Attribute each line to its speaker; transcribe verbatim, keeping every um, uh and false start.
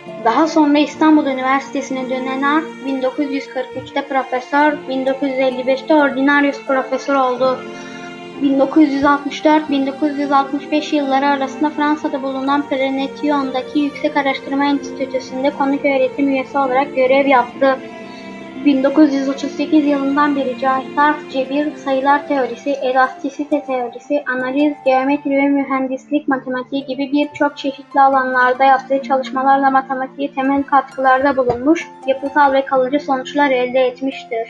Speaker 1: Daha sonra İstanbul Üniversitesi'ne dönen bin dokuz yüz kırk üçte profesör, bin dokuz yüz elli beşte ordinarius profesör oldu. bin dokuz yüz altmış dört - bin dokuz yüz altmış beş yılları arasında Fransa'da bulunan Prenotion'daki Yüksek Araştırma Enstitüsü'nde konuk öğretim üyesi olarak görev yaptı. bin dokuz yüz otuz sekiz yılından beri sarf, cebir, sayılar teorisi, elastisite teorisi, analiz, geometri ve mühendislik matematiği gibi birçok çeşitli alanlarda yaptığı çalışmalarla matematiğe temel katkılarda bulunmuş, yapısal ve kalıcı sonuçlar elde etmiştir.